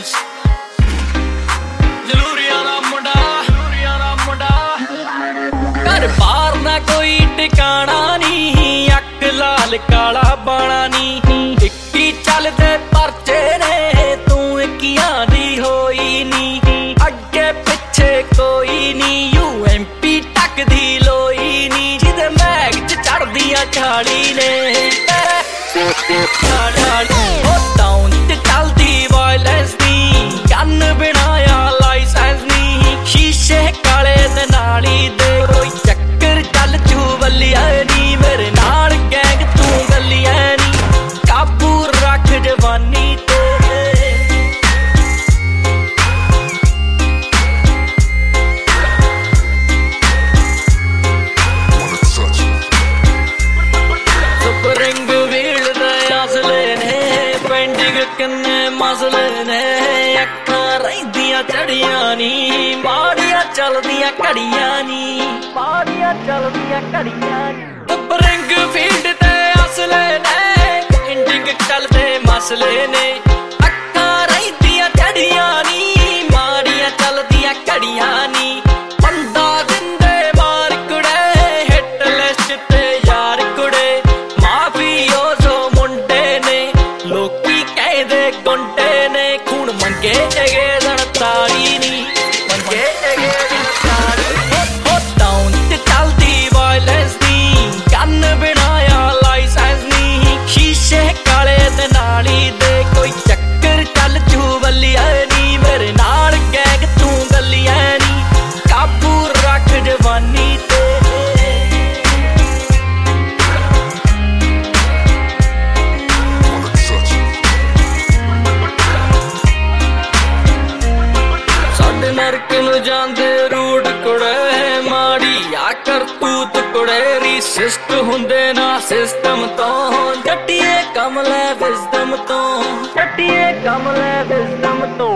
ਜਲੂਰੀਆਂ ਦਾ ਮੁੰਡਾ ਘਰ ਬਾਹਰ ਨਾ ਕੋਈ ਟਿਕਾਣਾ ਨੀ, ਅੱਖ ਲਾਲ ਕਾਲਾ ਬਾਣਾ ਨੀ, ਇੱਕੀ ਚੱਲਦੇ ਪਰਚੇ ਨੇ, ਤੂੰ ਇੱਕੀਆਂ ਦੀ ਹੋਈ ਨੀ, ਅੱਗੇ ਪਿੱਛੇ ਕੋਈ ਨੀ, UMP ਟੱਕਦੀ ਲੋਈ ਨੀ, ਜਿਹਦੇ ਮੈਗ ਚ ਚੜਦੀਆਂ ਝਾੜੀ ਨੇ ਉਹ ਟਾਊਨ ਤੇ ਚੱਲਦੀ ਵਾਇਲੈਂਸ ਦੀ, ਗਨ ਬਣਾਇਆ ਲਾਇਸੈਂਸ ਨੀ, ਸ਼ੀਸ਼ੇ ਕਾਲੇ ਤੇ ਨਾਲੀ ਦੇ, ਕੋਈ ਚੱਕਰ ਚੱਲ ਚੂ ਬੱਲੀਆਂ ਨੀ, ਮੇਰੇ ਨਾਲ ਗੈਂਗ ਤੂੰ ਗੱਲੀਆਂ ਨੀ, ਕਾਬੂ ਰੱਖ ਜਵਾਨੀ ਤੇ ਸਪਰਿੰਗ ਵੀਲ ਦੇ ਅਸਲੇ ਨੇ, ਪੈਂਡਿੰਗ ਕਿੰਨੇ ਮਸਲੇ ਨੇ, ਅੱਖਾਂ ਰਹਿੰਦੀਆਂ ਚੜੀਆਂ ਨੀ, ਮਾੜੀਆਂ ਚੱਲਦੀਆਂ ਘੜੀਆਂ ਨੀ, ਮਾੜੀਆਂ ਚੱਲਦੀਆਂ ਘੜੀਆਂ ਨੀ, ਸਪਰਿੰਗ ਫੀਲਡ ਤੇ ਅਸਲੇ ਨੇ, ਪੈਂਡਿੰਗ ਚੱਲਦੇ ਮਸਲੇ ਨੇ, ਅੱਖਾਂ ਰਹਿੰਦੀਆਂ ਚੜੀਆਂ ਨੀ, ਮਾੜੀਆਂ ਚੱਲਦੀਆਂ ਘੜੀਆਂ ਨੀ, ਬੰਦਾ ਦਿੰਦੇ ਮਾਰ ਕੁੜੇ, ਹਿੱਟ ਲਿਸਟ ਤੇ ਯਾਰ ਕੁੜੇ, ਮਾਫੀਓ ਜੋ ਮੁੰਡੇ ਨੇ, ਲੋਕੀ ਕਹਿੰਦੇ ਗੁੰਡੇ ਨੇ, ਖੂਨ ਮੰਗੇ ਜਗੇ ਤਾੜੀ ਨੀ, ਮੰਗੇ ਜਗੇ ਤਾੜੀ, ਟਾਊਨ ਤੇ ਚੱਲਦੀ ਵਾਇਲੈਂਸ ਦੀ, ਗਨ ਬਣਾਇਆ ਲਾਇਸੈਂਸ ਨੀ, ਸ਼ੀਸ਼ੇ ਕਾਲੇ ਤੇ ਨਾਲੀ ਦੇ, ਕੋਈ ਚੱਕਰ ਚੱਲ ਚੂ ਬੱਲੀਆਂ ਨੀ, ਮੇਰੇ ਨਾਲ ਗੈਂਗ ਤੂੰ ਗੱਲੀਆਂ ਨੀ, ਕਾਬੂ ਰੱਖ ਜਵਾਨੀ ਤੇ ਸਾਡੇ ਨਰਕ ਨੂੰ ਜਾਂਦੇ ਰੂਟ ਕੁੜੇ, ਮਾੜੀ ਆ ਕਰਤੂਤ ਕੁੜੇ, ਰੀਸਿਸਟ ਹੁੰਦੇ ਨਾ ਸਿਸਟਮ ਤੋਂ, ਜੱਟੀਏ ਕੰਮ ਲੈ ਵਿਜ਼ਡਮ ਤੋਂ, ਜੱਟੀਏ ਕੰਮ ਲੈ ਵਿਜ਼ਡਮ ਤੋਂ।